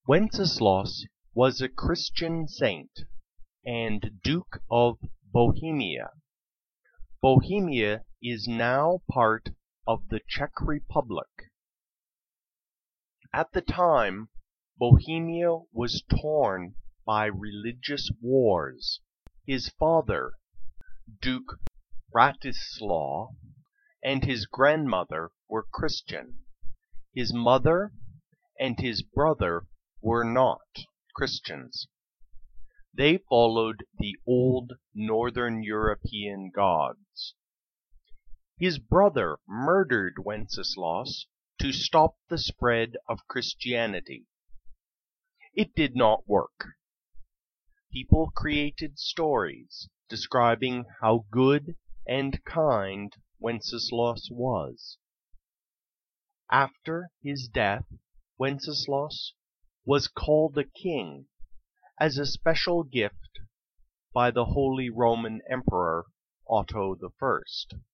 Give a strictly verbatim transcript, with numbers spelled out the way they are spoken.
Wenceslaus was a Christian saint and Duke of Bohemia. Bohemia is now part of the Czech Republic. At the time, Bohemia was torn by religious wars. His father, Duke Rastislav, and his grandmother were Christian. His mother and his brother were not Christians. They followed the old Northern European gods. His brother murdered Wenceslaus to stop the spread of Christianity. It did not work. People created stories describing how good and kind Wenceslaus was. After his death, Wenceslaus was called a king as a special gift by the Holy Roman Emperor Otto the First.